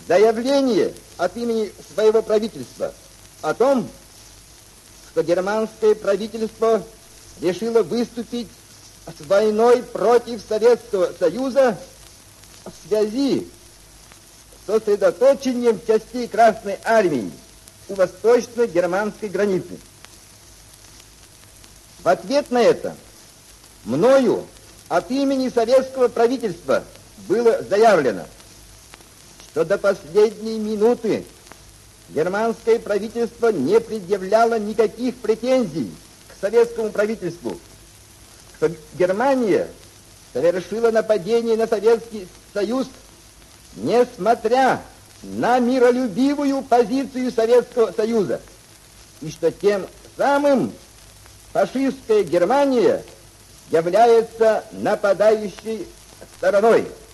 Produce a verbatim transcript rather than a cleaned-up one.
заявление от имени своего правительства о том, что германское правительство решило выступить с войной против Советского Союза в связи с сосредоточением частей Красной Армии у восточно-германской границы. В ответ на это мною от имени советского правительства было заявлено, что до последней минуты германское правительство не предъявляло никаких претензий к советскому правительству, что Германия совершила нападение на Советский Союз, несмотря на миролюбивую позицию Советского Союза, и что тем самым фашистская Германия является нападающей стороной.